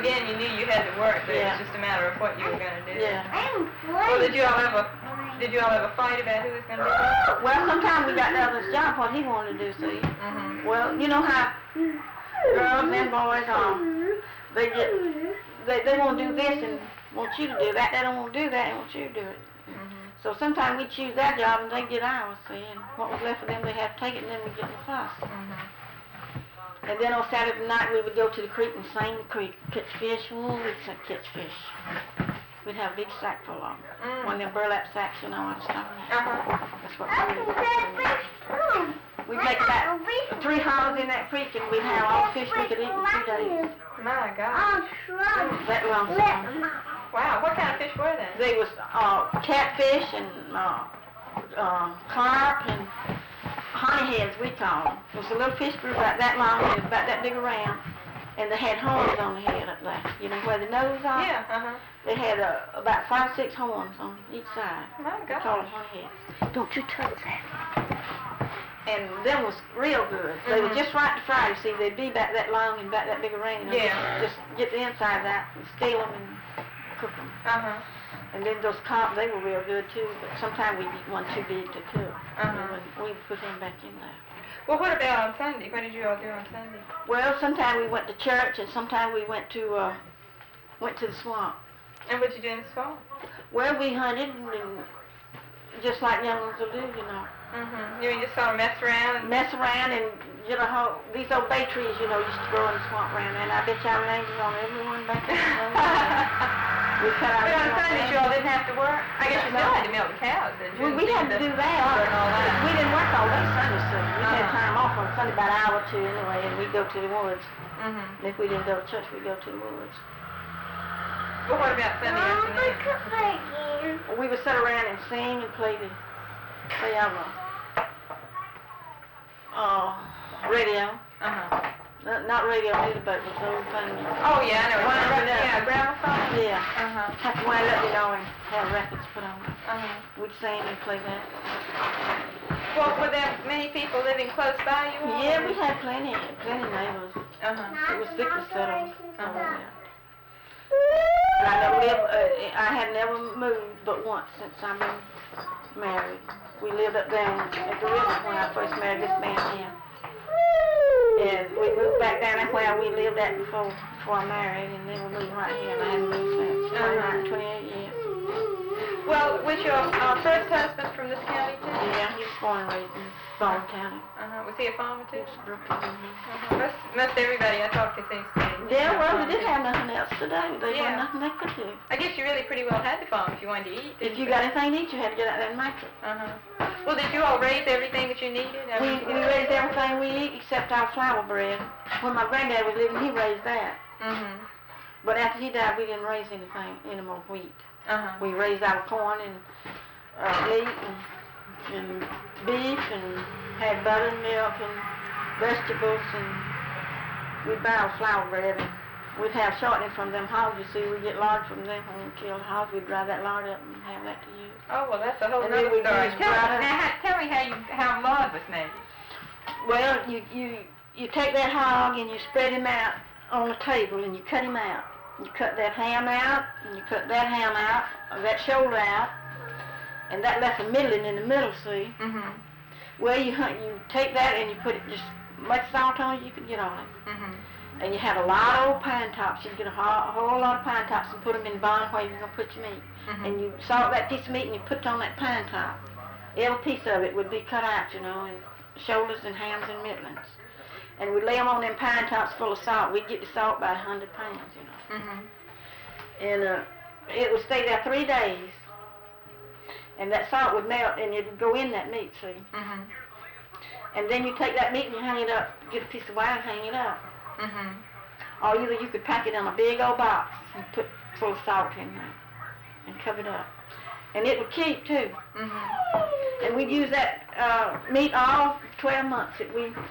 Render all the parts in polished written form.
then you knew you had to work, but it was just a matter of what you were going to do. Yeah. Well, did you all ever fight about who was going to do it? Well, sometimes we got the other's job, what he wanted to do, see. Well, you know how girls and boys are. They want to do this and want you to do that. They don't want to do that and want you to do it. So sometimes we choose that job and they get ours, see, and what was left for them, they have to take it, and then we get in the fuss. And then on Saturday night, we would go to the creek and sing the creek, catch fish. Oh, we'd catch fish. We'd have a big sack full of them. One of them burlap sacks, you know, and stuff. That's what we did. We'd make about 3 holes in that creek, and we'd have all the fish we could eat in 2 days. My God. That long. Wow, what kind of fish were they? They was catfish and carp and honeyheads, we call them. It was a little fish grew about that long and about that big around, and they had horns on the head up there. You know where the nose are? Yeah, They had about 5 or 6 horns on each side. My God. They call them honeyheads. Don't you touch that. And them was real good. They were just right to fry. You see, they'd be about that long and about that big around. Just get the inside out and scale them and cook them. And then those carp, they were real good too, but sometimes we'd eat one too big to cook. We'd put them back in there. Well, what about on Sunday? What did you all do on Sunday? Well, sometimes we went to church, and sometimes we went to the swamp. And what did you do in the swamp? Well, we hunted, and just like young ones will do, you know. You mean just sort of mess around? Mess around, and you know how these old bay trees, you know, used to grow in the swamp around there, and I bet y'all angels on everyone back there. We cut out. But on Sundays you all didn't have to work? I guess you still had to milk the cows, didn't you? We had to do that. We didn't work all day Sunday, so we had time off on Sunday, about an hour or two anyway, and we'd go to the woods. And if we didn't go to church, we'd go to the woods. Well, what about Sunday afternoon? We would sit around and sing and play radio. Not radio either, but it was old thing. Oh yeah, I know. Gramophone? Yeah. Have to wind up, you know, and have records put on. We'd sing and play that. Well, were there many people living close by you all? Yeah, we had plenty neighbors. It was thickly settled. I had never moved but once since I've been married. We lived up down at the river when I first married this man here. And we moved back down there where we lived at before I married, and then we moved right here, and I haven't moved since. 28 years. Well, was your first husband from this county too? Yeah, he was born and raised in Baldwin County. Was he a farmer too? Brooklyn. Most everybody I talked to seems to be. Yeah, well, they didn't have nothing else to do. They had nothing they could do. I guess you really pretty well had to farm if you wanted to eat. If you got anything to eat, you had to get out there and make it. Well, did you all raise everything that you needed? We raised everything we eat except our flour bread. When my granddad was living, he raised that. But after he died, we didn't raise any more wheat. We raised our corn and meat and beef and had butter and milk and vegetables, and we'd buy our flour bread, and we'd have shortening from them hogs. You see, we'd get lard from them when we killed hogs. We'd dry that lard up and have that to use. Oh, well, that's a whole other story. Tell me how lard was made. Well, you take that hog and you spread him out on the table and you cut him out. You cut that ham out, and you cut that ham out, that shoulder out, and that left a middling in the middle, see? Well, you take that and you put it just much salt on it you can get on it. And you have a lot of old pine tops. You get a whole lot of pine tops and put them in the barn where you're going to put your meat. And you salt that piece of meat and you put it on that pine top. Every piece of it would be cut out, you know, and shoulders and hams and middlings. And we'd lay them on them pine tops full of salt. We'd get the salt by 100 pounds, you know. And it would stay there 3 days. And that salt would melt and it would go in that meat, see? And then you take that meat and you hang it up, get a piece of wire and hang it up. Or either you could pack it in a big old box and put full of salt in there and cover it up. And it would keep too. And we'd use that meat all 12 months that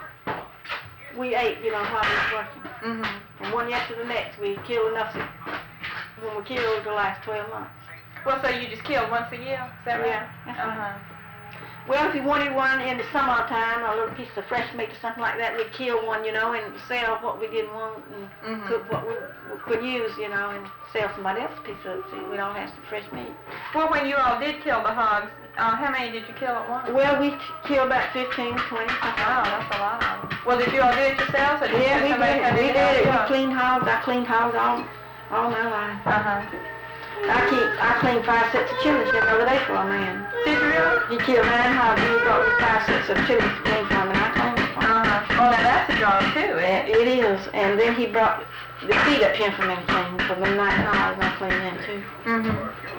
we ate, you know, while we was working. From one year to the next, we killed enough that when we killed the last 12 months. Well, so you just killed once a year, is that right? Yeah. Well, if you wanted one in the summertime, a little piece of fresh meat or something like that, we'd kill one, you know, and sell what we didn't want and cook what we could use, you know, and sell somebody else's piece of it, so we'd all have some fresh meat. Well, when you all did kill the hogs, how many did you kill at once? Well, we killed about 15, 20. Wow, that's a lot of them. Well, did you all do it yourselves, or did Yeah, you we did. We did it. We help? cleaned hogs. I cleaned hogs all my life. Uh-huh. I cleaned 5 sets of chilies the other day for a man. Did you really? He killed 9 hogs and he brought me 5 sets of chilies to clean for him, and I cleaned it for him. Uh-huh. Well, now that's a job, too, isn't it? It is. And then he brought the feet up here for me to clean for the 9 hogs, and I cleaned them too. Mm-hmm.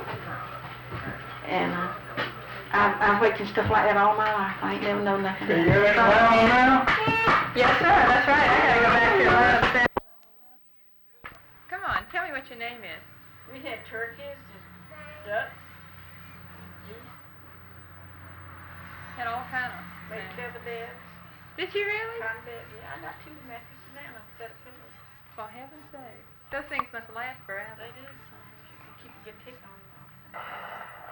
And I've worked in stuff like that all my life. I ain't never known nothing. Can you get it down now? Yes, sir. That's right. I gotta go back to the Come on, tell me what your name is. We had turkeys and ducks, geese, Had all kind of made things. feather beds, Did you really? cotton beds. Yeah, I got 2 mattresses now. I've set of pillows. For heaven's sake. Those things must last forever. They do. You can keep a good tick on them.